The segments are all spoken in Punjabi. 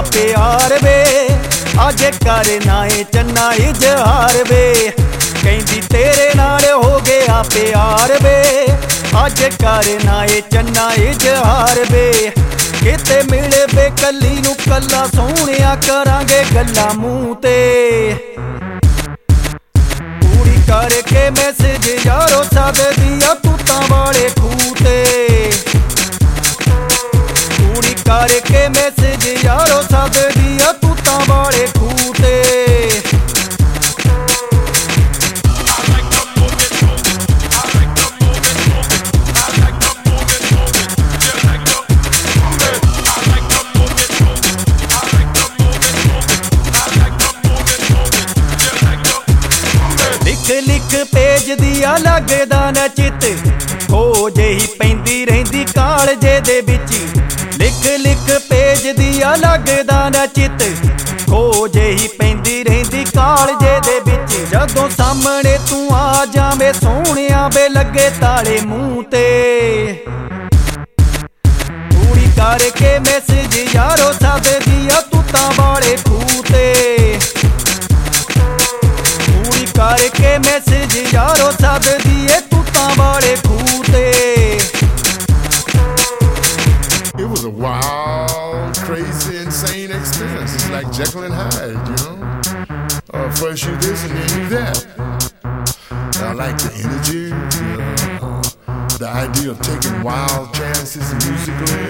ਗਿਆ ਪਿਆਰ ਵੇ, ਅੱਜ ਕਰਨਾ ਏ ਚੰਨਾ ਇਜ਼ਹਾਰ ਵੇ। ਕਹਿੰਦੀ ਤੇਰੇ ਨਾਲ ਹੋ ਗਿਆ ਪਿਆਰ ਵੇ, ਅੱਜ ਕਰਨਾ ਏ ਚੰਨਾ ਇਜ਼ਹਾਰ ਵੇ। ਕਿਤੇ ਮਿਲੇ ਵੇ ਕੱਲੀ ਨੂੰ ਕੱਲਾ ਸੋਹਣਿਆ ਕਰਾਂਗੇ ਗੱਲਾਂ ਮੂੰਹ ਤੇ। ਪੂਰੀ ਕਰਕੇ ਮੈਸੇਜ ਯਾਰੋ ਸੱਦਦੀ ਆ ਤੂਤਾਂ ਵਾਲੇ ਖੂਹ ਤੇ। ਪੂਰੀ ਕਰਕੇ ਮੈਸੇਜ ਯਾਰੋ ਸੱਦਦੀ ਆ ਤੂਤਾਂ ਵਾਲੇ ਖੂਹ ਤੇ। ਲਿਖ ਪੇਜ ਦੀਆ ਲੱਗਦਾ ਨਾ ਚਿੱਤ, ਹੋ ਜਿਹੀ ਪੈਂਦੀ ਰਹਿੰਦੀ ਕਾਲਜੇ ਦੇ ਵਿੱਚ। ਲਿਖ ਪੇਜ ਦੀਆ ਲੱਗਦਾ ਨਾ ਚਿੱਤ, ਹੋ ਜਿਹੀ ਪੈਂਦੀ ਰਹਿੰਦੀ ਕਾਲਜੇ ਦੇ ਵਿੱਚ। ਜਦੋਂ ਸਾਹਮਣੇ ਤੂੰ ਆ ਜਾਵੇਂ ਸੋਹਣਿਆ ਵੇ ਲੱਗੇ ਤਾਲੇ ਮੂੰਹ ਤੇ। ਪੂਰੀ ਕਰਕੇ ਮੈਸੇਜ ਯਾਰੋ ਸੱਦਦੀ ਆ ਤੂਤਾਂ ਵਾਲੇ ਖੂਹ ਤੇ। ਕਰਕੇ ਮੈਸੇਜ ਯਾਰੋ ਸੱਦਦੀ ਏ ਤੂਤਾਂ ਵਾਲੇ ਖੂਹ ਤੇ। It was a wild, crazy, insane experience. It's like Jekyll and Hyde, you know? First you this and then you that. I like the energy, the idea of taking wild chances musically.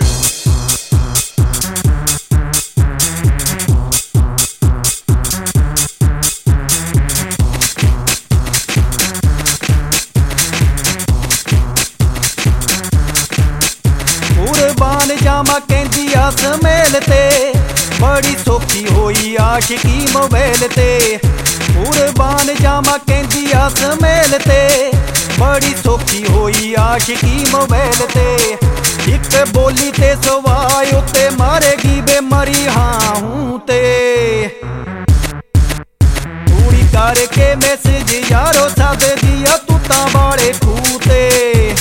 ਕੁਰਬਾਨ ਜਾਵਾਂ ਕਹਿੰਦੀ ਆ ਸਮੇਲ ਤੇ, ਬੜੀ ਸੌਖੀ ਹੋਈ ਆਸ਼ਿਕੀ ਮੋਬਾਈਲ ਤੇ। ਕੁਰਬਾਨ ਜਾਵਾਂ ਕਹਿੰਦੀ ਆ ਸਮੇਲ ਤੇ, ਬੜੀ ਸੌਖੀ ਹੋਈ ਆਸ਼ਿਕੀ ਮੋਬਾਈਲ ਤੇ। ਇੱਕ ਬੋਲੀ ਤੇ ਸਵਾਏ ਉੱਤੇ ਮਾਰੇਗੀ ਬੇਮਾਰੀ ਹਾਂ ਹੂੰ ਤੇ। ਪੂਰੀ ਕਰਕੇ ਮੈਸੇਜ ਯਾਰੋ ਸੱਦਦੀ ਆ ਤੂਤਾਂ ਵਾਲੇ ਖੂਹ ਤੇ।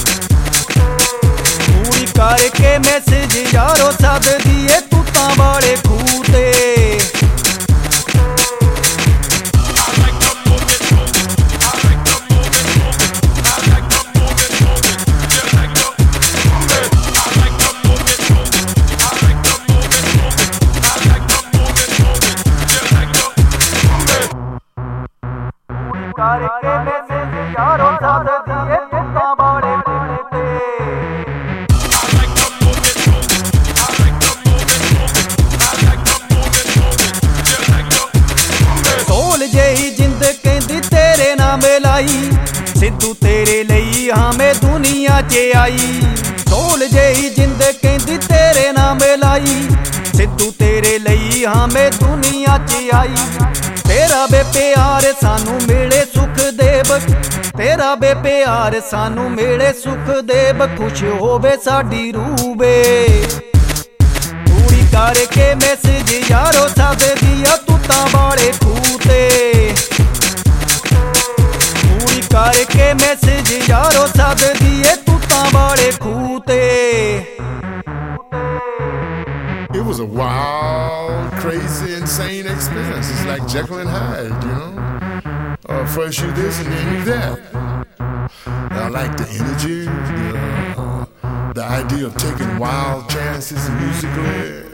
ਕਰਕੇ ਮੈਸੇਜ ਯਾਰੋ ਸੱਦਦੀ ਏ ਤੂਤਾਂ ਵਾਲੇ ਖੂਹ ਤੇ। ਕਰਕੇ ਮੈਸੇਜ ਯਾਰੋ ਸੱਦਦੀ ਏ ਤੂਤਾਂ ਵਾਲੇ ਖੂਹ ਤੇ। ਜਿਹੀ ਜਿੰਦ ਕਹਿੰਦੀ ਤੇਰੇ ਨਾਲ ਮਿਲਾਈ, ਸਿੱਧੂ ਤੇਰੇ ਲਈ ਹਾਂ ਮੈਂ ਦੁਨੀਆ 'ਚ ਆਈ। ਢੋਲ ਜਿਹੀ ਜਿੰਦ ਕਹਿੰਦੀ ਤੇਰੇ ਨਾਲ ਮਿਲਾਈ, ਸਿੱਧੂ ਤੇਰੇ ਲਈ ਹਾਂ ਮੈਂ ਦੁਨੀਆ 'ਚ ਆਈ। ਤੇਰਾ ਬੇ ਪਿਆਰ ਸਾਨੂੰ ਮਿਲੇ ਸੁਖਦੇਵ, ਤੇਰਾ ਬੇ ਪਿਆਰ ਸਾਨੂੰ ਮਿਲੇ ਸੁਖਦੇਵ। ਖੁਸ਼ ਹੋਵੇ ਸਾਡੀ ਰੂਹ ਵੇ। ਪੂਰੀ ਕਰਕੇ ਮੈਸੇਜ ਯਾਰੋ ਸੱਦਦੀ ਆ ਤੂਤਾਂ ਵਾਲੇ ਖੂਹ ਤੇ। ਪੂਰੀ ਕਰਕੇ ਮੈਸੇਜ ਯਾਰੋ ਸੱਦਦੀ ਏ ਤੂਤਾਂ ਵਾਲੇ ਖੂਹ ਤੇ। It was a wild, crazy, insane experience. It's like Jekyll and Hyde, you know? First you this and then you that. I like the energy, the idea of taking wild chances musically.